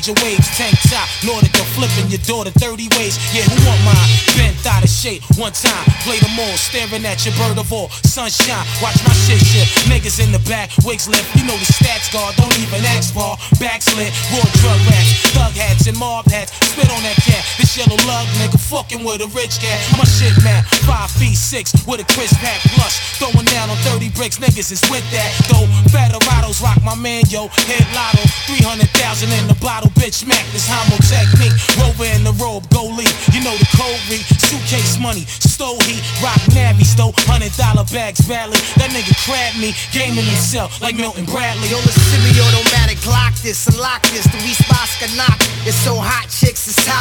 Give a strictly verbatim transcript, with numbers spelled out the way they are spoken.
major waves, tank top, Nordic or flipping your daughter thirty ways. Yeah, who want mine? Bent out of shape, one time, play them all, staring at your bird of all. Sunshine, watch my shit shit. Niggas in the back, wigs lift, you know the stats guard, don't even ask for. Backslid, raw drug rats, thug hats and mob hats. Spit on that cat, this yellow lug nigga fucking with a rich cat. My shit man, five feet six with a crisp hat plush. Throwing down on thirty bricks, niggas is with that. Though Federados rock my man, yo, head lotto. three hundred thousand in the bottle, bitch, Mac, this homo technique. Rover in the robe, go lead, you know the code read. Suitcase money, stole heat, rock navy, stole hundred dollar bags badly. That nigga crabbed me, gaming himself like Milton Bradley. Yo, the semi-automatic, Glock this, unlock this, the response can knock. It's so hot, chicks, it's hot.